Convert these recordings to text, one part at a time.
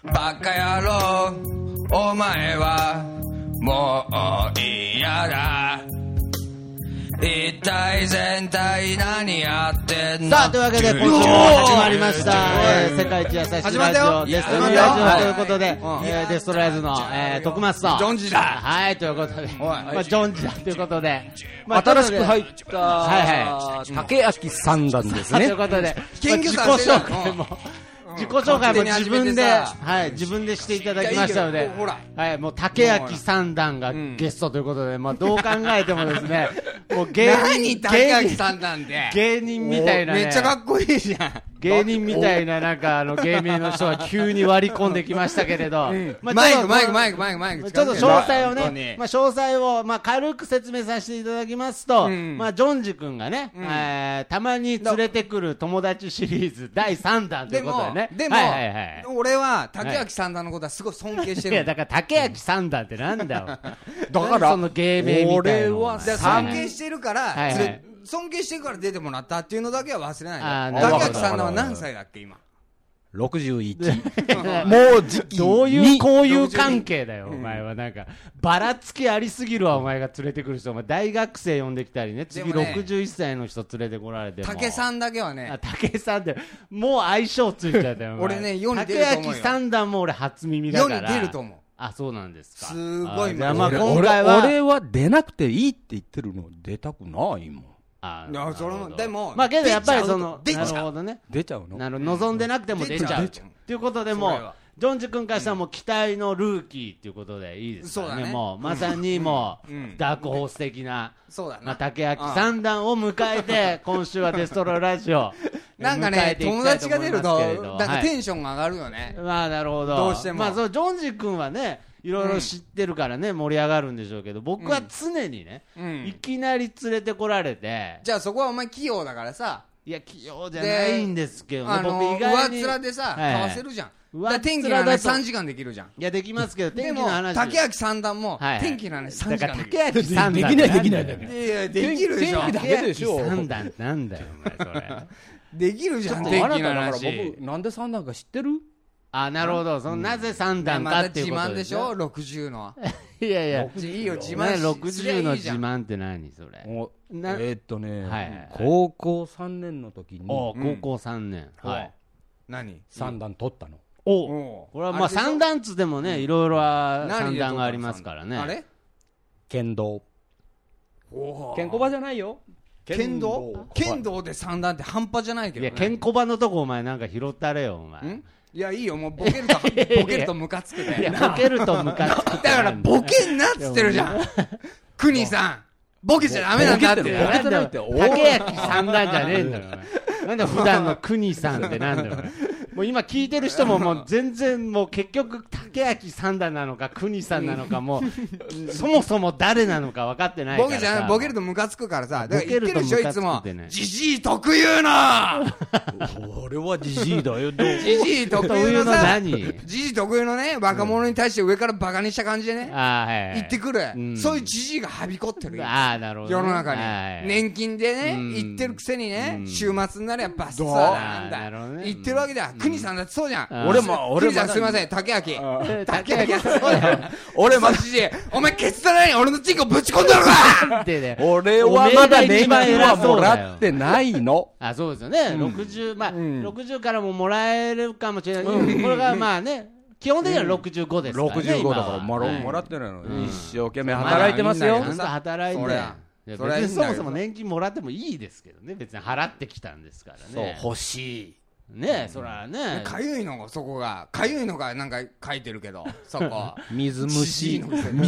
バカ野郎お前はもう嫌だ、一体全体何やってんの。 さあというわけで今週も始まりました、世界一優しいラジオデストロイラジオということで、デストロイズの、徳松とジョンジだ、 はいということで、まあ、ジョンジだということで、 まあ、新しく入った竹明三段ですね。 ということで、 謙虚させて自己紹介も自分で、はい、自分でしていただきましたので、はい、もう竹明三段がゲストということで、まあどう考えてもですね、もう芸人さんなんで芸人みたいなね、 めっちゃかっこいいじゃん。 芸人みたいななんか芸名の人が急に割り込んできましたけれど、 マイクちょっと詳細をね、まあ詳細をまあ軽く説明させていただきますと、まあジョンジ君がね、たまに連れてくる友達シリーズ第3弾ということでね。 でも俺は竹明三段のことはすごい尊敬してる。 いやだから竹明三段ってなんだよ。 だからその芸名みたいな。 俺は尊敬してるから。尊敬してるから出てもらったっていうのだけは忘れないで。竹明さんは何歳だっけ今。 61。もう時期どういう交友関係だよお前は。なんかばらつきありすぎるわお前が連れてくる人。お前大学生呼んできたりね、次61歳の人連れてこられても、 竹さんだけはね、 竹さんってもう相性ついちゃったよ俺ね世に出ると思うよ。 竹明三段も俺初耳だから世に出ると思う。 あ、そうなんですか。 すごい。 じゃあまあ今回は俺は出なくていいって言ってるの。出たくないもん。 いやそれもでもまあけどやっぱりその出ちゃうなるほどね、 出ちゃうの。 望んでなくても出ちゃうということで、もうジョンジ君からしたらもう期待のルーキーということでいいですかね。もうまさにもうダークホース的な竹明三段を迎えて今週はデストロイラジオなんかね友達が出るとなんかテンションが上がるよね。 まあなるほど。 どうしてもまあそうジョンジ君はねいろいろ知ってるからね、盛り上がるんでしょうけど、僕は常にね、いきなり連れてこられて、 じゃあそこはお前器用だからさ。 いや器用じゃないんですけどね、僕意外に上面でさ買わせるじゃん。天気の話3時間できるじゃん。いやできますけど、天気の話竹明三段も天気の話3時間できる。 竹明三段できないだけ。 いやできるでしょ。 天気だけでしょ。 竹明三段ってなんだよお前それ。 できるじゃん。 天気の話。僕なんで三段か知ってる？ あ、なるほど。そのなぜ三段かっていうことでしょ。60の。 いやいや。 いいよ自慢。 60の自慢って何それ。 高校3年の時に。 高校3年。はい。 何三段取ったの。 これはまあ三段つでもね、いろいろ三段がありますからね。 あれ？ 剣道。剣小場じゃないよ。 剣道で三段って半端じゃないけどね。 いや剣小場のとこお前なんか拾ったれよお前。 いやいいよもうボケるとムカつくで。 いやボケるとムカつく。 だからボケんなっつってるじゃん。国さんボケちゃダメなんだって。 竹明三段じゃねえんだよ。なんで普段の国さんってなんだよ。もう今聞いてる人ももう全然もう結局竹明三段なのか国さんなのかもうそもそも誰なのか分かってないからさ。 ボケるとムカつくからさ。だから言ってるでしょいつも。ジジイ特有の。 俺はジジイだよ。 ジジイ特有のさ。 何？ ジジイ特有のね若者に対して上からバカにした感じでね。言ってくる。そういうジジイがはびこってる。 なるほど。 世の中に年金でね言ってるくせにね週末になりゃバッサーなんだ言ってるわけだ。国さんだってそうじゃん。俺さんすいません竹明そうだよ。俺マジでお前ケツだらに俺のチンコぶち込んだのか。 俺はまだ年金はもらってないの。 あ、そうですよね。60まあ60からももらえるかもしれない。これがまあね基本的には65ですからね。 65だからもらってないの。一生懸命働いてますよ。 働いて。別にそもそも年金もらってもいいですけどね。別に払ってきたんですからね。 そう欲しい。 ねえそらねかゆいのがそこがかゆいのがなんか書いてるけどそこ水虫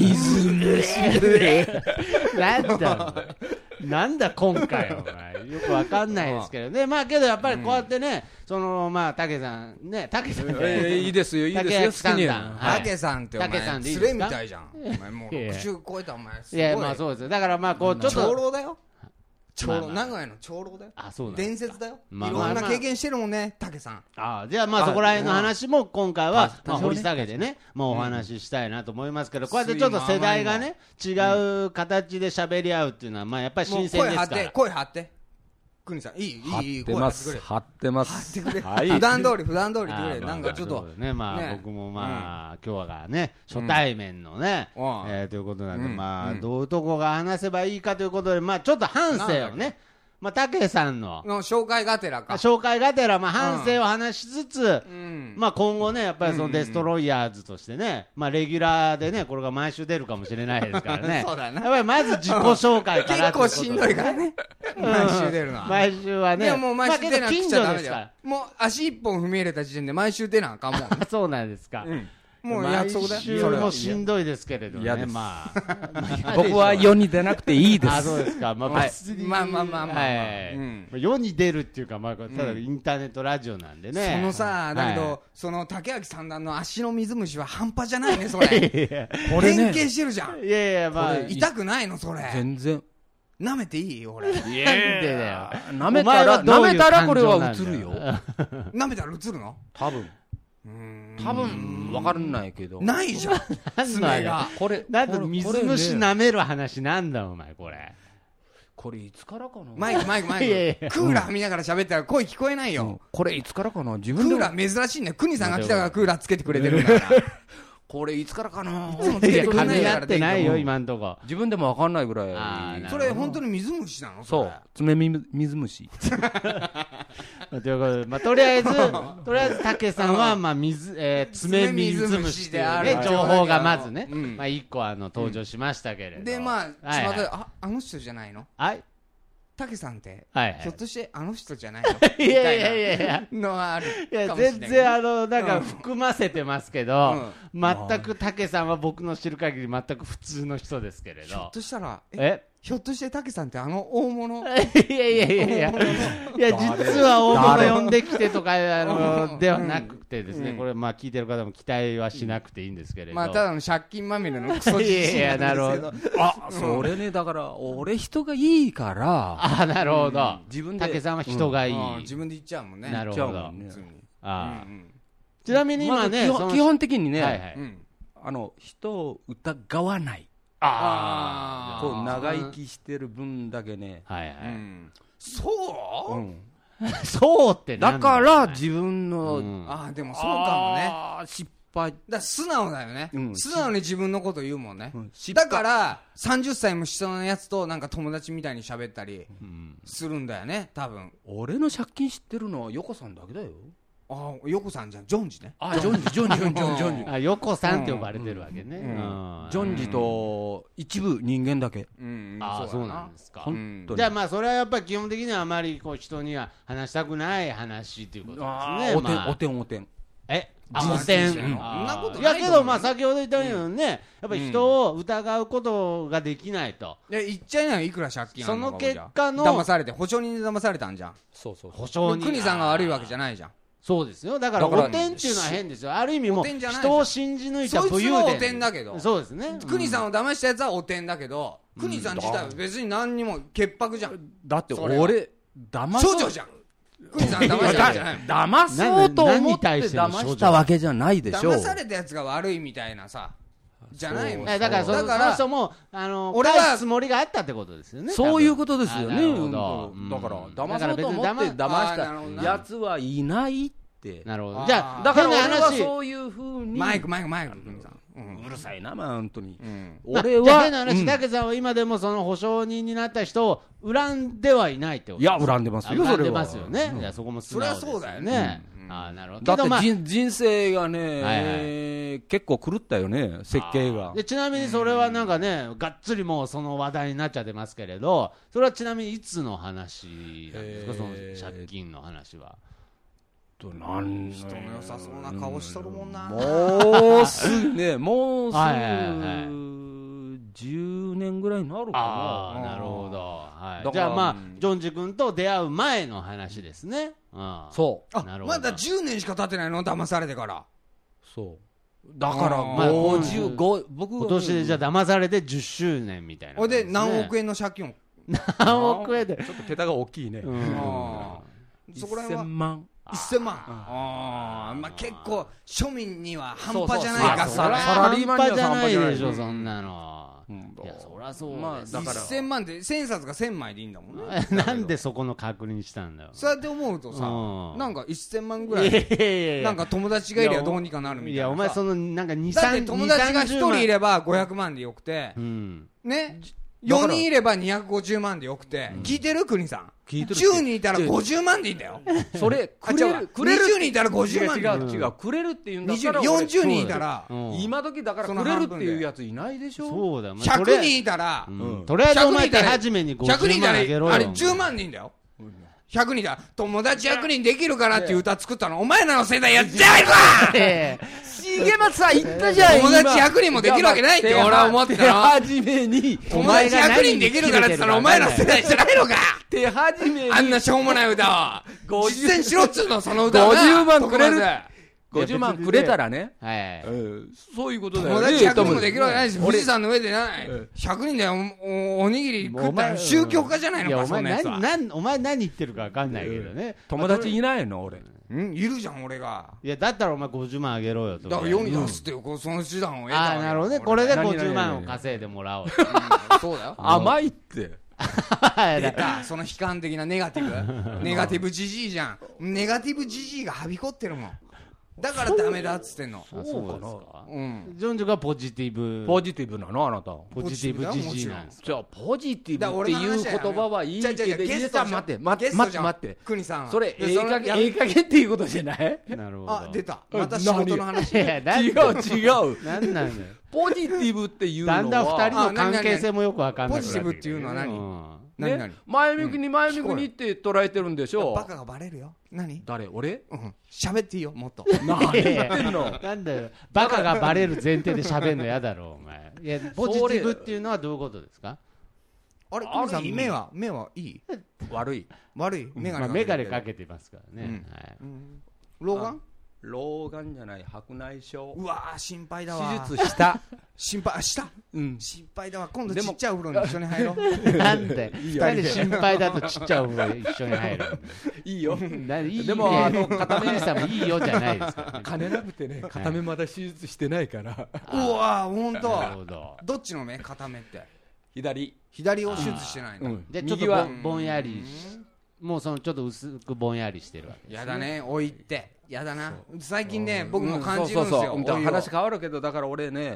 なんだ今回お前よくわかんないですけどね。まあけどやっぱりこうやってねそのまあ竹さんね竹さんいいですよいいですよ好きに竹さんってお前連れみたいじゃんお前もう60超えたお前すごい。 いやまあそうですよ。だからまあこうちょっと長老だよ。名古屋の長老だよ。伝説だよ。いろんな経験してるもんね竹さん。 じゃあまあそこら辺の話も今回は掘り下げてねもうお話ししたいなと思いますけど、こうやってちょっと世代がね違う形で喋り合うっていうのはまあやっぱり新鮮ですから。 声張って国さん、いい、 張ってます。張ってます。 張ってくれ。普段通り言ってくれ。なんかちょっと。 ね、まあ、僕もまあ、今日はね、初対面のね、ということなんで、まあ、どういうとこが話せばいいかということで、まあ、ちょっと反省をね、まあ、たけさんの紹介がてらか。 紹介がてら、まあ、反省を話しつつ、まあ、今後ね、やっぱりそのデストロイヤーズとしてね、まあ、レギュラーでね、これが毎週出るかもしれないですからね。 そうだな。 やっぱりまず自己紹介から。 結構しんどいからね。毎週出るのは。 毎週はね。 いや、もう毎週出なくちゃダメだよ。もう足一本踏み入れた時点で毎週出なあかんもん。 そうなんですか。 もう約束だよ。 毎週もしんどいですけれどね、まあ。 僕は世に出なくていいです。 あ、そうですか。まあ、世に出るっていうか、まあ、ただインターネットラジオなんでね。 そのさ、だけど、その竹脇三段の足の水虫は半端じゃないね、それ。変形してるじゃん。 いやいや、まあ。 痛くないの、それ。 全然。 舐めていい俺。 なんでだよ。 舐めたらこれは映るよ。 舐めたら映るの？ 多分分かんないけど。 ないじゃん。爪が。 これ、なんで水虫舐める話なんだお前これ。 これいつからかな。 マイク。クーラー見ながら喋ったら声聞こえないよ。 これいつからかな。自分で。クーラー珍しいね。国さんが来たからクーラーつけてくれてるんだから。 これいつからかな。 噛み合ってないよ今んとこ。 自分でも分かんないぐらい。 それ本当に水虫なの？ そう。爪水虫。 ということで、まあ、とりあえず、竹さんは、まあ、爪水虫である情報がまずね、まあ、一個登場しましたけれど。 で、まあ、あの人じゃないの？ はい。 竹さんって、 はいひょっとしてあの人じゃないの？ いやのはあるいや全然なんか含ませてますけど、全く竹さんは僕の知る限り全く普通の人ですけれど。 ひょっとしたらひょっとして竹さんってあの大物？ いや実は大物呼んできてとかではなくてですね、これまあ聞いてる方も期待はしなくていいんですけれど、 まあただの借金まみれのクソじじいなんですけど。 それね、だから俺人がいいから。 なるほど。竹さんは人がいい。 自分で言っちゃうもんね。 なるほど。ちなみに今ね、 基本的にね、人を疑わない。こう長生きしてる分だけね。 そう？ そうってだから自分のでもそうかもね。 失敗だ素直だよね。素直に自分のこと言うもんね。だから30歳も下のやつとなんか友達みたいに喋ったりするんだよね多分。 俺の借金知ってるのは横さんだけだよ。 横さんじゃん、ジョンジね。 ジョンジ。 横さんって呼ばれてるわけね。 ジョンジと一部人間だけ。 そうなんですか。じゃあまあそれはやっぱり基本的にはあまりこう人には話したくない話っていうことですね。 おてん。 おてん。いやけどまあ先ほど言ったようにね、やっぱり人を疑うことができないと。 言っちゃいなよ、いくら借金あるのか。 その結果の騙されて、保証人で騙されたんじゃん。 そう。 保証人。 国さんが悪いわけじゃないじゃん。 そうですよ。だからおてんっていうのは変ですよ。ある意味もう人を信じ抜いた武勇伝。 そいつはおてんだけど。 そうですね。 国さんを騙したやつはおてんだけど、国さん自体は別に何にも潔白じゃん。 だって俺騙少女じゃん。国さん騙したやつじゃない。 騙そうと思って騙したわけじゃないでしょ。 騙されたやつが悪いみたいなさ。じゃないもん。 だからその人も俺はつもりがあったってことですよね。 そういうことですよね。だから騙そうと思って騙したやつはいないって。 なるほど。じゃあだから俺はそういう風にマイク国さんうるさいな本当に。 俺は変な話、竹さんは今でもその保証人になった人を恨んではいないってこと。 いや恨んでますよ。 恨んでますよね。いやそこも素直です。 そりゃそうだよね。 なるほど。 だって人生がね、結構狂ったよね、設計が。 ちなみにそれはなんかね、がっつりもうその話題になっちゃってますけれど、それはちなみにいつの話なんですか、その借金の話は。 人の良さそうな顔しとるもんな。 もうすぐ10年ぐらいになるかな。 なるほど。じゃあまあジョンジ君と出会う前の話ですね。 そう。 まだ10年しか経ってないの、騙されてから。 そう。だから55、僕今年でじゃあ騙されて10周年みたいな。 で何億円の借金を。 何億円で。 ちょっと桁が大きいね。 そこら辺は 1000万。 1000万。まあ結構庶民には半端じゃないか。 サラリーマンには半端じゃないでしょそんなの。 いやそりゃそうです、 だから1000万で1000冊が1000枚でいいんだもんねなんでそこの確認したんだよ。 そうやって思うとさ、なんか1000万ぐらいなんか友達がいればどうにかなるみたいな。 いやお前そのなんか2、3 だって友達が1人いれば500万でよくて、ね、4人いれば250万でよくて、聞いてる国さん、10人いたら50万でいいんだよ。 それくれる 20人いたら50万。 違うくれるっていうんだったら 40人いたら今時だからくれるっていうやついないでしょ。 そうだよ。 100人いたらとりあえずお前手始めに50万あげろよ。 あれ10万でいいんだよ。100人だ。友達100人できるからっていう歌作ったのお前らの世代やっちゃえば重松さん言ったじゃん。 友達100人もできるわけないって俺は思ってたの。 初めに友達100人できるからって言ったらお前ら世代じゃないのか。 手始めにあんなしょうもない歌を実践しろっつうの。その歌を 50万くれる。50万くれたらね、そういうことだよね。 友達100人もできるわけないし、富士山の上でない100人でおにぎり食ったら宗教家じゃないのか。そんなやつはお前何言ってるか分かんないけどね。 友達いないの俺。 いるじゃん俺が。 いやだったらお前50万あげろよと。 だから世に出すっていうその手段を得た。 ああなるほどね。これで50万を稼いでもらおう。 そうだよ。 甘いって出た。その悲観的なネガティブジジイじゃん。ネガティブジジイがはびこってるもん。だからダメだっつってんの。 そうですか。ジョンジュがポジティブなのあなた。 ポジティブジジイなんですか。 じゃあポジティブっていう言葉はいいけど、 ゲスト待って国さんはそれええ加減っていうことじゃない？ なるほど。 あ出た。また仕事の話。 違う。 なんなんだよ。 ポジティブっていうのはだんだん2人の関係性もよく分かんない。 ポジティブっていうのは何？ 前向きにって捉えてるんでしょ。 バカがバレるよ。何？ 誰？俺？ 喋っていいよもっと。 何言ってんの？ なんだよ。バカがバレる前提で喋んのやだろお前。いやポジティブっていうのはどういうことですか？ あれ国さん目はいい？ 悪い。 メガネかけてますからね。 老眼？ 老眼じゃない白内障。 うわー心配だわ。 手術した心配だわ。今度ちっちゃいお風呂に一緒に入ろう。 なんで心配だとちっちゃいお風呂に一緒に入る。 いいよ。 でも片目さんもいいよじゃないですか。 金なくてね片目まだ手術してないから。 うわー本当。どっちの目？片目って左を手術してないの。 でちょっとぼんやりもうそのちょっと薄くぼんやりしてるわけ。 やだねおいってやだな。最近ね僕も感じるんですよ。 話変わるけどだから俺ね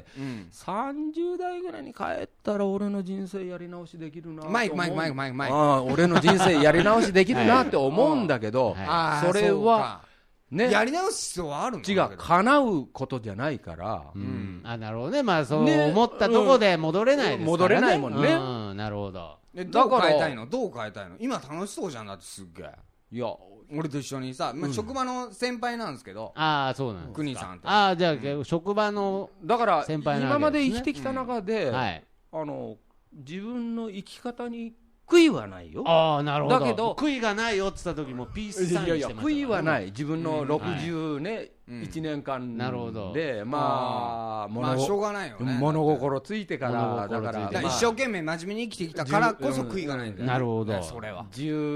30代ぐらいに帰ったら俺の人生やり直しできるな。 マイク俺の人生やり直しできるなって思うんだけどそれはねやり直す必要はあるの？ 違う叶うことじゃないから。 なるほどね。まあそう思ったとこで戻れないですからね。 戻れないもんね。 なるほど。 どう変えたいの？今楽しそうじゃん。だってすっげえ。 いや俺と一緒にさ職場の先輩なんですけど。 ああそうなんですか。 国さんって。 ああじゃあ職場のだから先輩今まで生きてきた中で自分の生き方に悔いはないよ。 ああなるほど。だけど悔いがないよって言った時もピースサインしてましたからね。 悔いはない。自分の60ね1年間でまあしょうがないよね。 物心ついてからだから一生懸命真面目に生きてきたからこそ悔いがないんだよ。 なるほど。 それは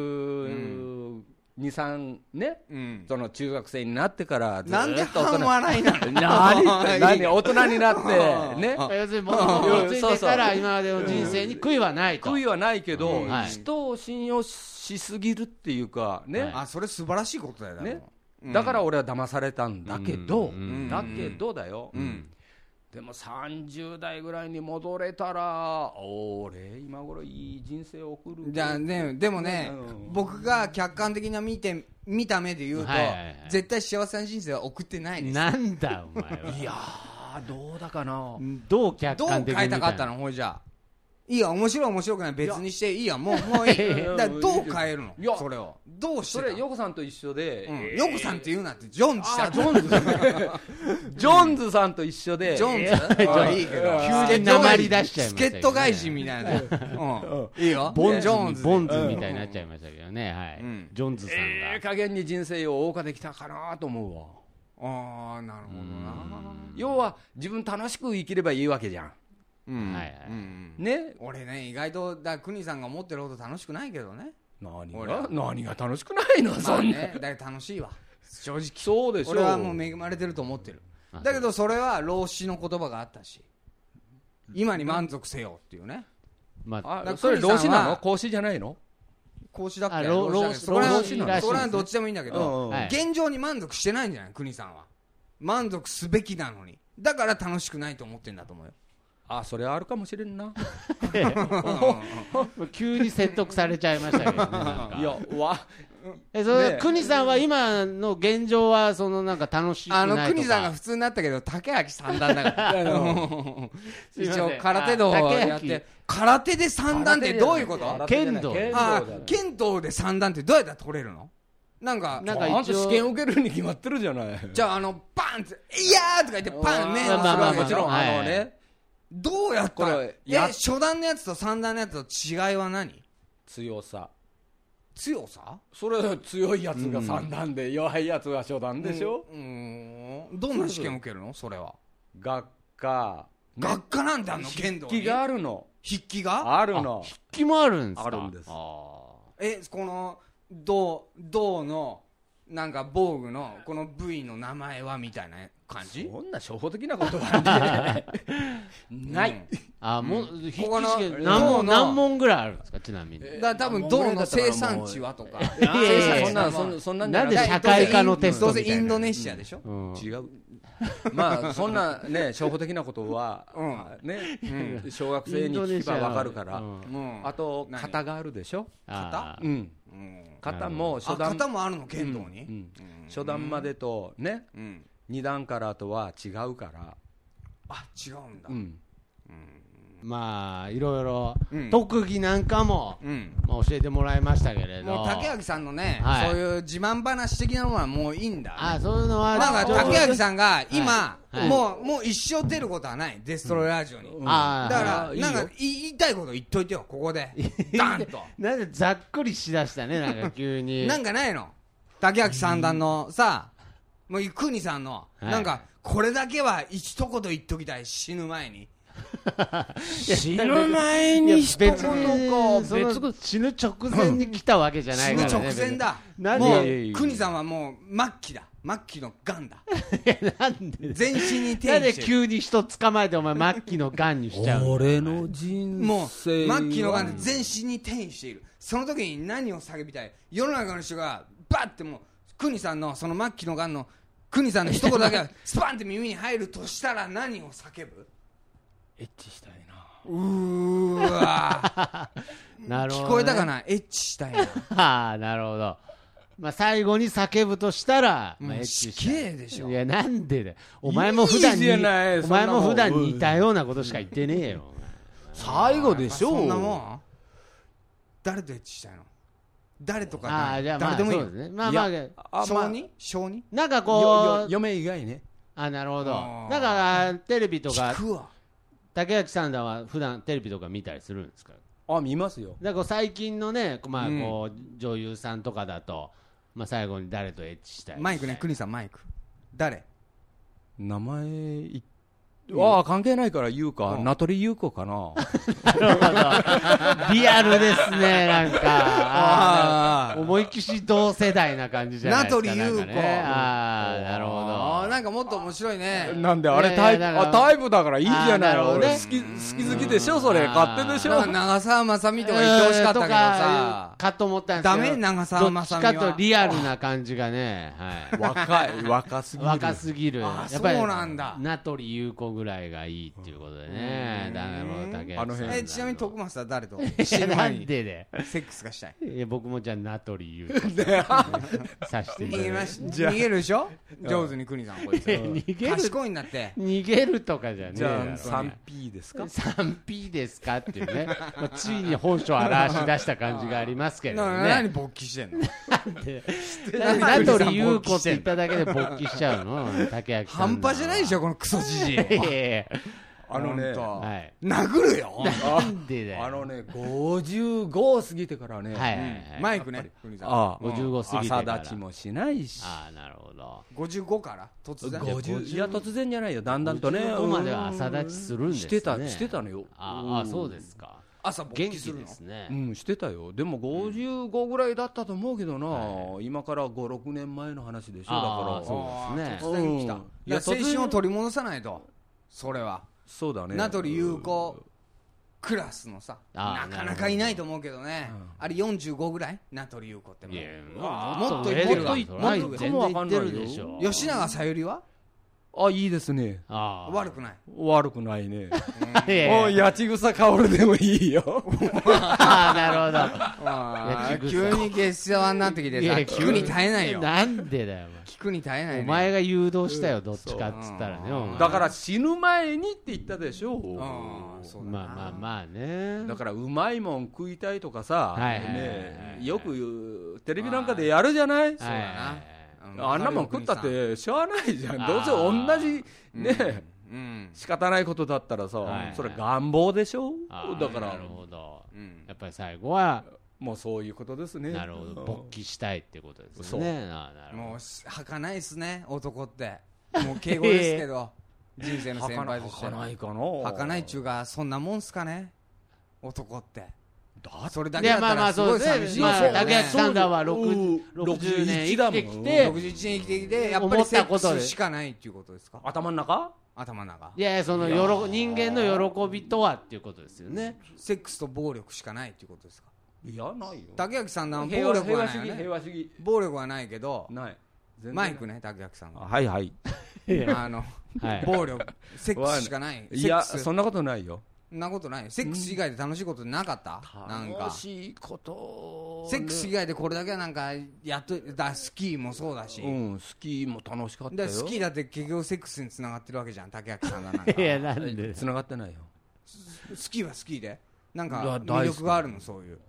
12、3ねその中学生になってからずっとなんで半笑いなの？ 何大人になってね。 要するに物ついてから今までの人生に悔いはないと。 悔いはないけど人を信用しすぎるっていうかね。 あそれ素晴らしいことだよね。 だから俺は騙されたんだけどだよ。でも30代ぐらいに戻れたら俺今頃いい人生を送る。 じゃあねでもね僕が客観的な見た目で言うと絶対幸せな人生は送ってないです。 なんだお前は。 いやどうだかな。 どう客観的にどう変えたかったの？ほいじゃいいや面白くない別にしていいやもういい。だからどう変えるの？それをどうしてた？ それヨコさんと一緒でヨコさんって言うなってジョンズしたジョンズさんと一緒でジョンズいいけど急に訛り出しちゃいました。 助っ人外人みたいな。いいよボンズみたいになっちゃいましたけどね。はいジョンズさんが加減に人生を謳歌できたかなと思うわ。 ああなるほどな。 要は自分楽しく生きればいいわけじゃん。ね俺ね意外と国さんが思ってるほど楽しくないけどね。 何が楽しくないの？そんなだから楽しいわ正直。 そうでしょ。 俺はもう恵まれてると思ってる。だけどそれは老子の言葉があったし。 今に満足せよっていうね。 まあ、それ老子なの？孔子じゃないの？ 孔子だっけ？ 老子それらしいです。 はどっちでもいいんだけど、 はい現状に満足してないんじゃない？国さんは満足すべきなのに、だから楽しくないと思ってんだと思うよ。 あ、それはあるかもしれんな。 急に説得されちゃいましたけどね。なんかいや、 国さんは今の現状はそのなんか楽しくないとか。 国さんが普通になったけど竹明三段だから一応空手道をやって、空手で三段ってどういうこと？ 剣道。 剣道で三段ってどうやったら取れるの？なんかあんた試験受けるに決まってるじゃない。 じゃあバンっていやーとか言ってパンね、 もちろんね、 どうやったら初段のやつと三段のやつと違いは何？ 強さ。 それ強いやつが三段で、弱いやつが初段でしょ。 どんな試験受けるの？それは学科なんてあんの？剣道に筆記があるの。 筆記があるの。 筆記もあるんですか？ あるんです。 この銅のなんか防具のこの部位の名前はみたいな感じ？ そんな初歩的なことはねない。 もう筆記試験何問ぐらいあるんですか？ちなみに。 多分銅の生産地はとか。 そんななんで社会科のテストみたいな。 どうせインドネシアでしょ？ 違う。まあそんなね初歩的なことはね、小学生に聞けばわかるから。あと型があるでしょ？型？型も初段。 型もあるの？剣道に？ 初段までとね、2段からとは違うから。 あ、違うんだ。 まあいろいろ特技なんかも教えてもらいましたけれど、 もう竹脇さんのね、そういう自慢話的なものはもういいんだ。 そういうのはなんか竹脇さんが今もう一生出ることはない、デストロイラジオに。だからなんか言いたいこと言っといてよ、ここでダンと。 なんでざっくりしだしたね、なんか急に。 なんかないの？竹脇三段のさ、もう国さんのなんかこれだけは一言言っときたい、死ぬ前に。 死ぬ前に一言か。 死ぬ直前に来たわけじゃないからね。 死ぬ直前だ。もう国さんはもう末期だ。末期のガンだ。 なんで全身に転移してる。 なんで急に人捕まえてお前末期のガンにしちゃうの？ 俺の人生もう末期のガンで全身に転移している。その時に何を叫びたい？世の中の人がバッてもう国さんのその末期のガンの国さんの一言だけがスパンって耳に入るとしたら何を叫ぶ？ エッチしたいな。 なるほど、ね、 聞こえたかな？エッチしたいな。 なるほど。まあ最後に叫ぶとしたら、エッチしたいでしょ。 いやなんでだよ。お前も普段に似たようなことしか言ってねえよ。 最後でしょ。 そんなもん。誰とエッチしたいの？誰とか誰でもいいよ。小児？ なんかこう嫁以外ね。 なるほど。なんかテレビとか竹脇さんだは普段テレビとか見たりするんですか？ 見ますよ。 だから最近のね、まあこう女優さんとかだと、まあ最後に誰とエッチしたい？ マイクね、国さんマイク。誰？ 名前関係ないから言うか、名取裕子かな。 なるほど。リアルですね、なんか。思いっきし同世代な感じじゃないですか。 名取裕子。 なるほど。 なんかもっと面白いね。 なんであれタイプだからいいじゃない。俺好きでしょ、それ。勝手でしょ。 長澤まさみとか言ってほしかったけどさ。 かと思ったんですけど。 ダメ？長澤まさみは。 どっちかとリアルな感じがね。 若すぎる。やっぱりそうなんだ。 名取裕子ぐらいがいいっていうことでね。 ちなみに徳松は誰と？ なんででセックスがしたい？ いや僕もじゃあ名取裕子さして逃げるでしょ？上手に国さんこいつ。賢いんだって。 逃げるとかじゃねえ。 じゃあ 3P ですか？ 3P ですかっていうね。ついに本性を表し出した感じがありますけどね。 何勃起してんの？ 名取裕子って言っただけで勃起しちゃうの？竹脇さん。 半端じゃないでしょこのクソじじい。殴るよ。 なんでだよ。 55過ぎてからね。 マイクね。 55過ぎてから。 朝立ちもしないし。 なるほど。 55から突然。 いや突然じゃないよ。だんだんとね。 55までは朝立ちするんですね。 してたのよ。 そうですか。 朝勃起するの？ ですね。 してたよ。でも55ぐらいだったと思うけどな。今から5、6年前の話でしょ。だからそうですね。 突然来た。いや青春を取り戻さないと。それは。 そうだね。 名取裕子クラスのさ、なかなかいないと思うけどね。あれ45ぐらい？名取裕子ってもっといってるわ。 もっともわかんないでしょ。 吉永小百合は？ いいですね。 悪くない。 悪くないね。もう八千草薫でもいいよ。 なるほど。 急に下世話になってきてさ、聞くに耐えないよ。 なんでだよ。 聞くに耐えない。 お前が誘導したよ、どっちかっつったらね。 だから死ぬ前にって言ったでしょ。 まあね。 だからうまいもん食いたいとかさ、よくテレビなんかでやるじゃない。そうだな。あんなもん食ったってしゃあないじゃん。どうせ同じね、仕方ないことだったらさ、それ願望でしょ。だからなるほど。やっぱり最後はもうそういうことですね。 なるほど。勃起したいってことですね。 もう儚いですね、男って。もう敬語ですけど、人生の先輩として。 儚いかな。 儚いっちゅうか、そんなもんすかね、男って。 それだけだったらすごい寂しい。 竹内さんだは60年生きてきて、 61年生きてきて、やっぱりセックスしかないっていうことですか。 頭の中？ 頭の中。 いやその人間の喜びとはっていうことですよね。 セックスと暴力しかないっていうことですか。 いやないよ。 竹内さんの暴力はないよね。 平和主義。 暴力はないけど。 ない。 マイクね、竹内さんが。 はいはい。 暴力、セックスしかない。 いやそんなことないよ。 そんなことないよ。セックス以外で楽しいことなかった？なんか楽しいことセックス以外でこれだけはなんかやっとスキーもそうだし、 スキーも楽しかったよ。 スキーだって結局セックスにつながってるわけじゃん、竹内さんがなんか。 いやなんでつながってないよ。 スキーはスキーでなんか魅力があるの、そういう。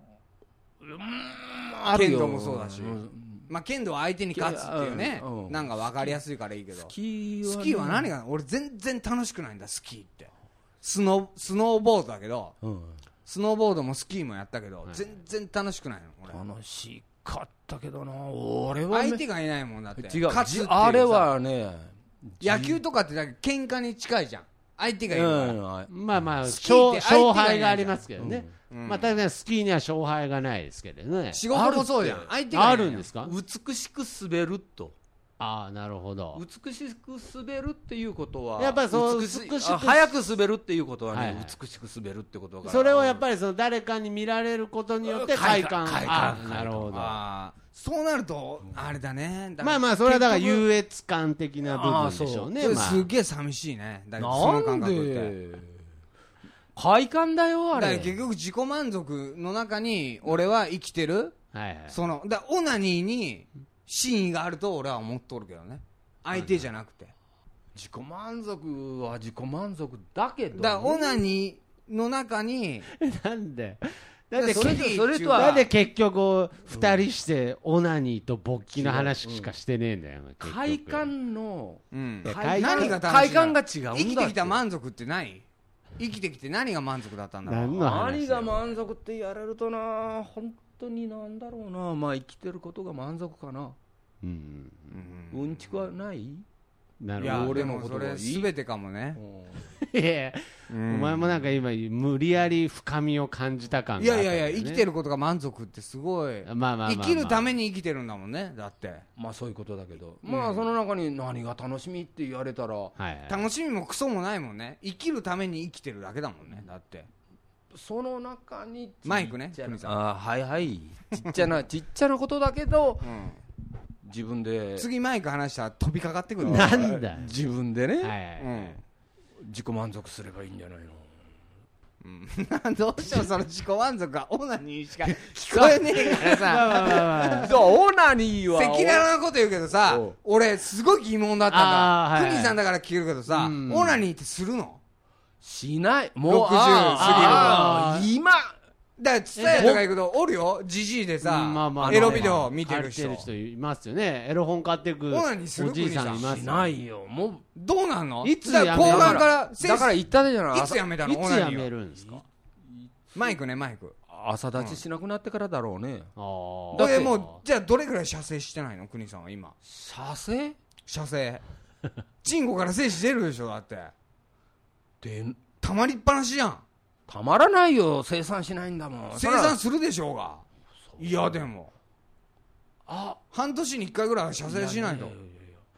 剣道もそうだし、まあ剣道は相手に勝つっていうね、なんか分かりやすいからいいけど、スキーは何が俺全然楽しくないんだ。スキーってスノーボードだけど、スノーボードもスキーもやったけど全然楽しくないの。 俺楽しかったけどな。俺は相手がいないもんだって。 違う、勝つっていうあれはね、 野球とかってだけ喧嘩に近いじゃん、相手がいるから。 まあ勝敗がありますけどね。まあ確かにスキーには勝敗がないですけどね。 仕事もそうじゃん、相手があるんですか。 美しく滑ると。 なるほど。 美しく滑るっていうことはやっぱりそう早く滑るっていうことはね、美しく滑るってことが、 それをやっぱりその誰かに見られることによって快感。なるほど。 そうなるとあれだね。 まあそれはだから優越感的な部分でしょうね。 それすげえ寂しいね。だけどその感覚って快感だよあれ。 結局自己満足の中に俺は生きてる。そのオナニーに真意があると俺は思っとるけどね、相手じゃなくて。 自己満足は自己満足だけど、 だからオナニーの中になんでなんで結局2人してオナニーと勃起の話しかしてねえんだよ。 快感の何が快感が違うんだ。 生きてきた満足って何？生きてきて何が満足だったんだろう。 何が満足って言われるとな、本当になんだろうな。まあ生きてることが満足かな。うんちくはない？ なるほど。俺もそれ全てかもね。 いやお前もなんか今無理やり深みを感じた感があった。 いや生きてることが満足ってすごい。生きるために生きてるんだもんね。だってまあそういうことだけど、まあその中に何が楽しみって言われたら、 楽しみもクソもないもんね。生きるために生きてるだけだもんね。だってその中にマイクね。 はいはいちっちゃなことだけど、自分で次マイク話したら飛びかかってくる。 なんだ自分でね、自己満足すればいいんじゃないの。 どうしてもその自己満足がオナニーしか聞こえねえからさ。 オナニーは赤裸々なこと言うけどさ、俺すごい疑問だったんだ。クニさんだから聞けるけどさ、オナニーってするの？ しない。 もう60過ぎる。今だからツタヤとか行くとおるよ、ジジイでさ、エロビデオ見てる人いますよね。エロ本買ってくおじいさんいます。 しないよ。もうどうなんの？ いつやめる？ 後半からだから言ったでじゃない。 いつやめたの？ いつやめるんですか？ マイクね、マイク。 朝立ちしなくなってからだろうね。 だってもうじゃあどれくらい射精してないの？国さんは今。 射精？ 射精。チンコから精子出るでしょだって。 でたまりっぱなしやん。 たまらないよ、生産しないんだもん。 生産するでしょうが。いやでも半年に1回ぐらいは射精しないと。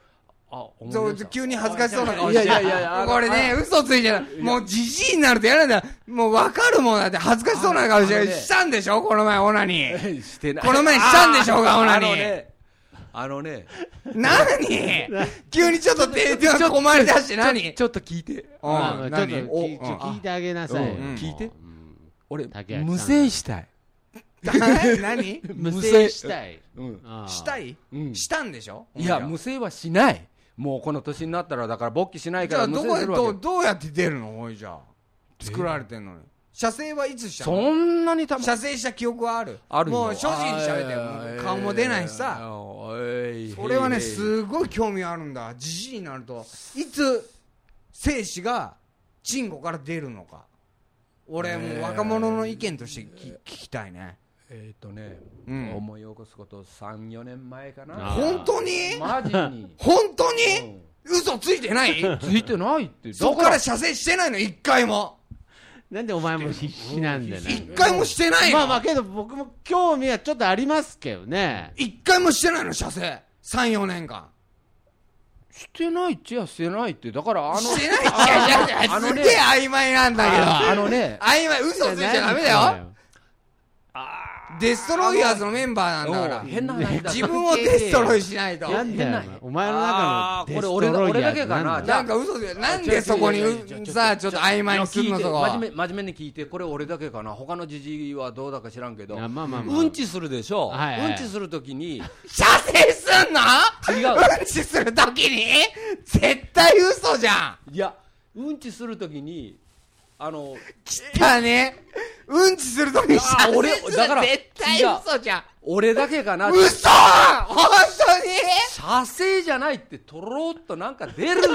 そう急に恥ずかしそうな顔して、これね、嘘ついてる、もうじじいになるとやるんだ、もう分かるもんだって、恥ずかしそうな顔したんでしょ、この前、オナニー。してない。この前したんでしょうが、オナニー。何急にちょっと手を困り出して何ちょっと聞いて。 ちょっと聞いてあげなさい。 聞いて。俺、無精したい。 何無精したい。 したいしたんでしょ。 いや、無精はしない。もうこの年になったらだから勃起しないから無精するわけ。 じゃあどうやって出るのおいじゃあ作られてんのに。射精はいつしたの？ そんなに射精した記憶はある？あるよ。もう正直に喋ってよ。顔も出ないしさ。それはねすごい興味あるんだ。じじいになるといつ精子がチンコから出るのか。俺もう若者の意見として聞きたいね。 思い起こすこと3、4年前かな。 本当に？ マジに本当に？嘘ついてない？ ついてないって。 そこから射精してないの一回も。 なんでお前も必死なんだよね。 一回もしてないの？ まあけど僕も興味はちょっとありますけどね。 一回もしてないの射精3、4年間。 してないっちゃしてないって。だからしてないっちゃすげえ曖昧なんだけど。曖昧、嘘ついちゃダメだよ。デストロイヤーズのメンバーなんだから変な話だ。自分をデストロイしないと。 なんだよお前の中のデストロイヤーズ。これ俺だけかな。なんか嘘でなんでそこにさちょっと曖昧にするの。そこ真面目に聞いて。これ俺だけかな。他のジジイはどうだか知らんけどうんちするでしょ。うんちするときに射精すんの？違う。うんちするときに絶対嘘じゃん。いやうんちするときに来たね。うんちするときに射精するの絶対嘘じゃん。 俺だけかな。 嘘！本当に？ 射精じゃないってとろっとなんか出るって。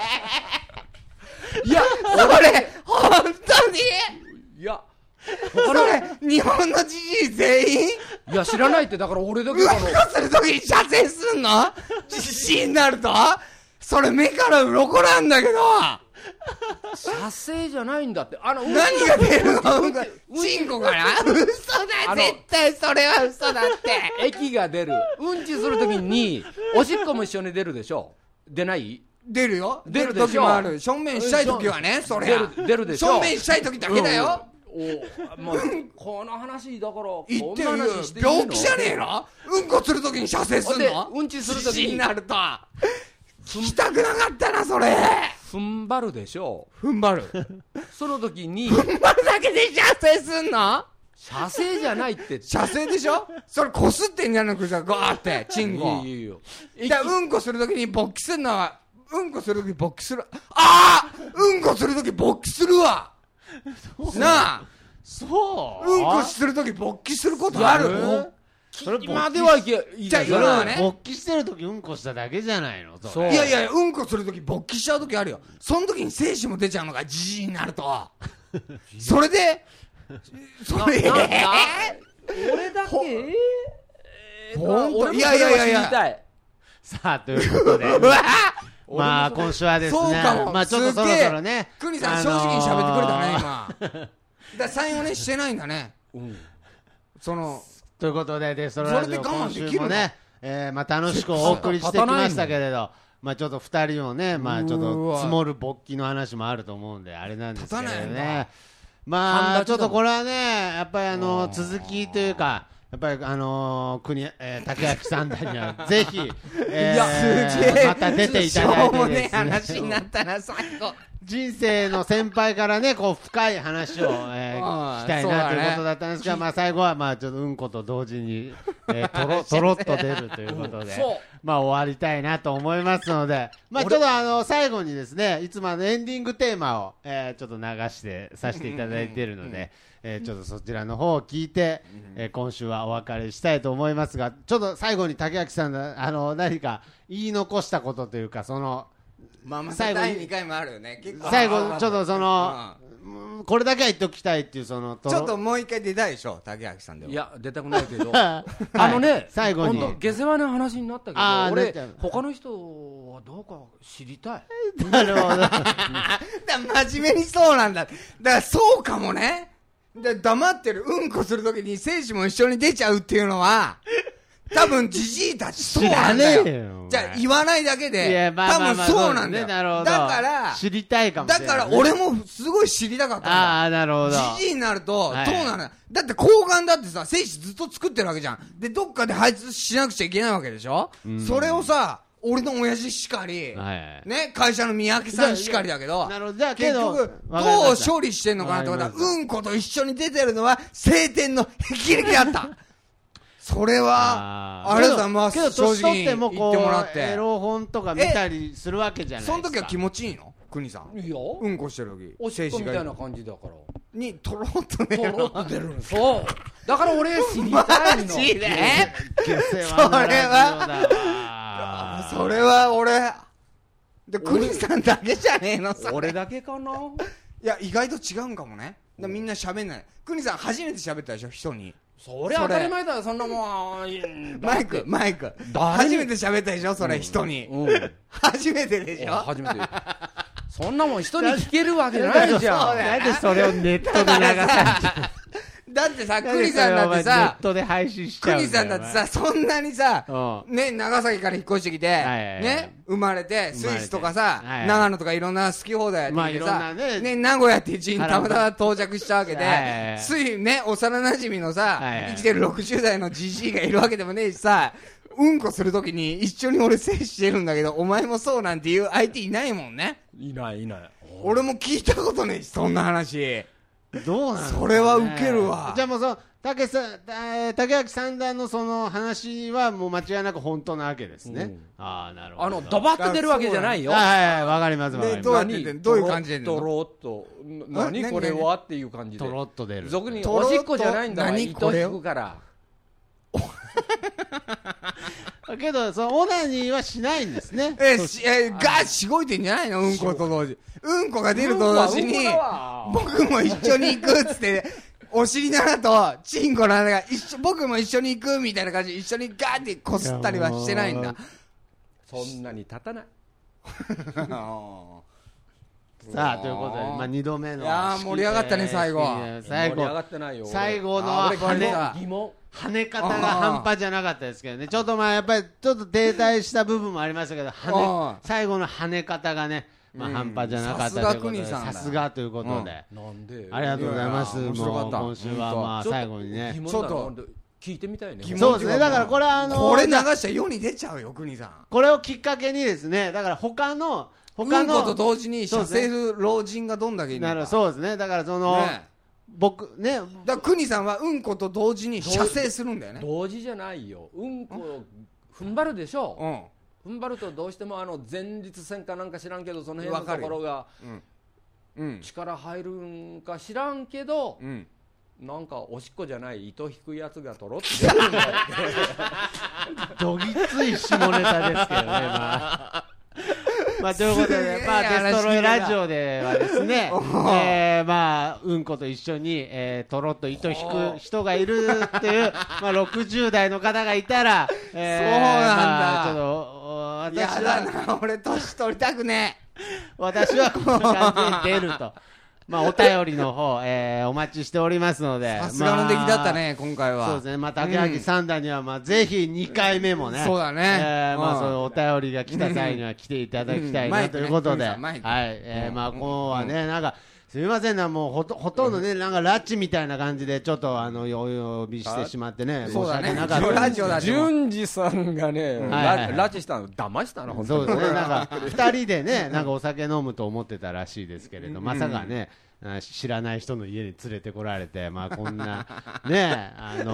いや俺本当に？ いやそれ日本のじじい全員？ いや知らないって。だから俺だけかな。 うんこするときに射精すんの？じじいになると？それ目から鱗なんだけど。 射精じゃないんだって。 何が出るの？チンコから？嘘だ絶対それは嘘だって。 液が出る。うんちするときにおしっこも一緒に出るでしょ。出ない？ 出るよ。出る時もある。正面したい時はね。それ出るでしょ。 正面したい時だけだよ。 もうこの話だから言ってるよ。病気じゃねえの？うんこする時に射精すんの？ うんちする時になると聞きたくなかったなそれ。 踏ん張るでしょ。 踏ん張る。 その時に踏ん張るだけで射精すんの？ 射精じゃないって。 射精でしょ。それこすってんじゃなくてガーってチンコ。 いいよ。 うんこする時に勃起するのはうんこする時勃起する。ああうんこする時勃起するわ。なあ。 そう。 うんこする時勃起することある？ それまではいけ。 じゃあ今はね。 勃起してる時うんこしただけじゃないの？ そう。いやうんこする時勃起しちゃう時あるよ。その時に精子も出ちゃうのがじじいになると。それでそれ俺だけ？ いやさあということでまあ今週はですね、まあちょっとそろそろね、 国さん正直に喋ってくれたね今。だ最後ねしてないんだね。そのということでデストロラジオ今週もね、まあ楽しくお送りしてきましたけれど、まあちょっと2人もね、まあちょっと積もる勃起の話もあると思うんであれなんですけどね。まあちょっとこれはねやっぱり続きというか。やっぱり竹脇さんだにはぜひまた出ていただいてですね、 話になったな最後。 人生の先輩からねこう深い話を聞きたいなということだったんですが、まあ最後はまあちょっとうんこと同時にとろっと出るということでまあ終わりたいなと思いますので、まあちょっと最後にですねいつもエンディングテーマをちょっと流してさせていただいているので。ちょっとそちらの方を聞いて、今週はお別れしたいと思いますが、ちょっと最後に竹脇さん何か言い残したことというか最後に第2回もあるよね。 最後ちょっとこれだけは言っておきたいっていうちょっともう一回出たいでしょ竹脇さんでは。 いや出たくないけど最後に下世話な話になったけど俺他の人はどうか知りたい。 なるほど。 真面目にそうなんだ。だからそうかもね。黙ってるうんこするときに精子も一緒に出ちゃうっていうのは多分じじいたちそうなんだよ。じゃあ言わないだけで、多分そうなんだよ。だから知りたいかもしれない。 だから俺もすごい知りたかったんだ。 ああ、なるほど。 じじいになるとどうなの？だって睾丸だってさ、精子ずっと作ってるわけじゃん。でどっかで排出しなくちゃいけないわけでしょ。それをさ、俺の親父しかり、ね、会社の三宅さんしかりだけど、結局どう処理してんのかなってことは、うんこと一緒に出てるのは晴天の霹靂だった。それはありがとうございます。 けど年取ってもこうエロ本とか見たりするわけじゃないですか。 その時は気持ちいいの？国さん。いいよ。うんこしてる時。 おしっこみたいな感じだから。 にとろっと出るの。 出るの。そう。だから俺知りたいの。 マジで？それは俺で国さんだけじゃねえの。 俺だけかな。 いや意外と違うんかもね。みんな喋んない。国さん初めて喋ったでしょ人に。 そりゃ当たり前だよそんなもん。 マイク初めて喋ったでしょそれ人に。初めてでしょ。 初めて。そんなもん人に聞けるわけないじゃん。 なんでそれをネットで流されて。 だってさ、クニさんだってさ、 ネットで配信しちゃうんだよ。 クニさんだってさ、そんなにさ、ね、長崎から引っ越してきて、ね、生まれて、スイスとかさ、長野とかいろんな好き放題やってきてさ、ね、名古屋っていう地にたまたま到着したわけで、ね、幼馴染のさ、生きてる60代のじじいがいるわけでもねえしさ、うんこするときに一緒に俺接してるんだけど、お前もそうなんていう相手いないもんね。 いない。 俺も聞いたことねえし、そんな話。 どうなんですかね。 それはウケるわ。 じゃあもう竹脇三段のその話はもう間違いなく本当なわけですね。ああ、なるほど。 ドバッと出るわけじゃないよ。 はい、わかります。 どういう感じでとろっと、何これはっていう感じで。 とろっと出る。 俗におしっこじゃないんだわ。糸引くから。 けどそのオナニーはしないんですね。 がしごいてんじゃないの？うんこと同時。うんこが出ると同時に僕も一緒に行くっつってお尻の穴とチンコの穴が僕も一緒に行くみたいな感じで一緒にガーってこすったりはしてないんだ。 そんなに立たない。 さあということで、2度目の、 いや盛り上がったね最後。 盛り上がってないよ。 最後の跳ね方が半端じゃなかったですけどね。ちょっとやっぱりちょっと停滞した部分もありましたけど、最後の跳ね方がね、半端じゃなかったということで、さすがということで、ありがとうございます。もう今週は最後にね、 ちょっと聞いてみたいね。 そうですね。だからこれこれ流したら世に出ちゃうよ国さん。 これをきっかけにですね、だから他のうんこと同時に射精する老人がどんだけいるのか。 そうですね。だからその僕ね、だから国さんはうんこと同時に射精するんだよね。 同時じゃないよ。うんこ踏ん張るでしょ。踏ん張るとどうしても前立腺かなんか知らんけどその辺のところが力入るんか知らんけど、なんかおしっこじゃない糸引くやつがとろって出るんだって。 どぎつい下ネタですけどね。ということで、デストロイラジオではですね、うんこと一緒に、とろっと糸引く人がいるっていう、60代の方がいたら、 そうなんだ。 ちょっと、 私は、俺年取りたくねえ。 私はこの感じで出ると。お便りの方、お待ちしておりますので。 さすがの出来だったね、今回は。 そうですね。竹脇三段には、ぜひ2回目もね。 そうだね。 そういうお便りが来た際には来ていただきたいなということで。はい。今日はね、なんか、すみませんな、もうほとんどね、なんか拉致みたいな感じで、ちょっとお呼びしてしまってね。 そうだね。 なんか、淳二さんがね、拉致したの、騙したの、 そうですね。なんか、2人でね、なんかお酒飲むと思ってたらしいですけれど、まさかね、知らない人の家に連れてこられて、こんな、ね、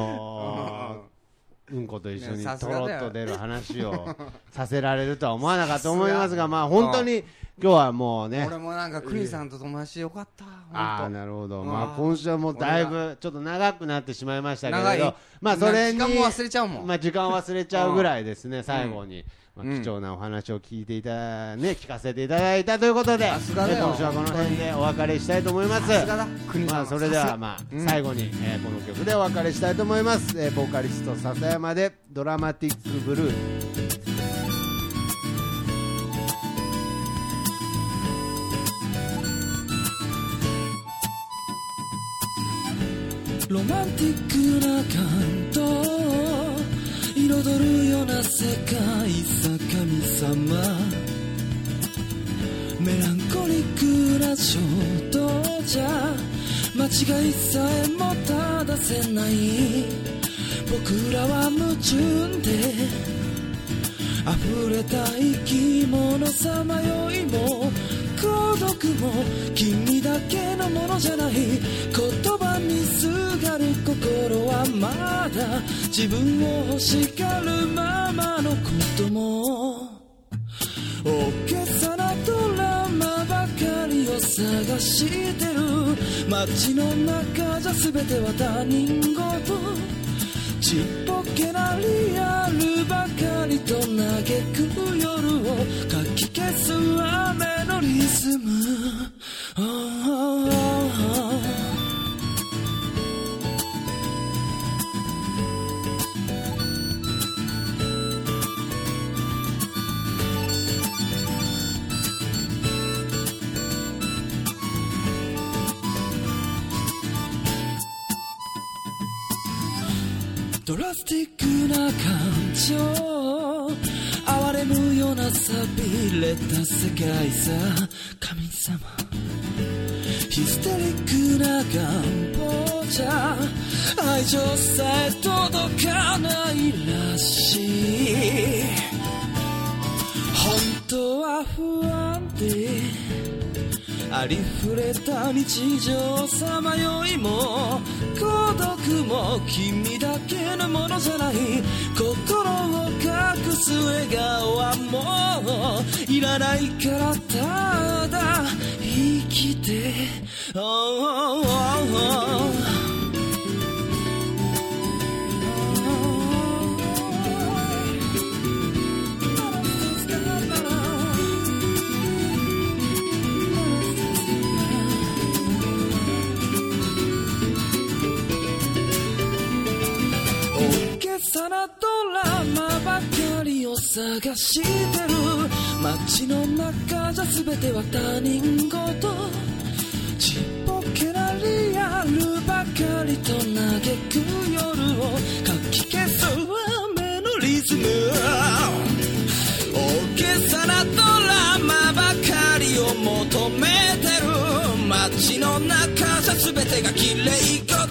うんこと一緒にとろっと出る話をさせられるとは思わなかったと思いますが、本当に今日はもうね、 俺もなんか国さんと友達よかった。 ああ、なるほど。今週はもうだいぶちょっと長くなってしまいましたけれど、それに時間も忘れちゃうもん。 時間忘れちゃうぐらいですね。最後に貴重なお話を聞かせていただいたということで、今週はこの辺でお別れしたいと思います。それでは最後にこの曲でお別れしたいと思います。ボーカリスト笹山でドラマティックブルー。 ロマンティックな感動、彩彩るような世界さ神様、メランコリックな衝動じゃ間違いさえも正せない。僕らは矛盾で溢れた生き物さまよいも孤独も君だけのものじゃない。言葉にすがる心はまだ自分を欲しがるままのことも、大げさなドラマばかりを探してる。街の中じゃ全ては他人事、ちっぽけなリアルばかりと嘆く夜をかき消す雨のリズム、ドラスティックな感情、哀れむような寂れた世界さ神様、ヒステリックな願望じゃ愛情さえ届かないらしい。本当は不安でありふれた日常さまよいも孤独も君だけのものじゃない。心を隠す笑顔はもういらないからただ生きて、さなドラマばかりを探してる。街の中じゃ全ては他人事、ちっぽけなリアルばかりと嘆く夜をかき消す雨のリズム、大げさなドラマばかりを求めてる。街の中じゃ全てが綺麗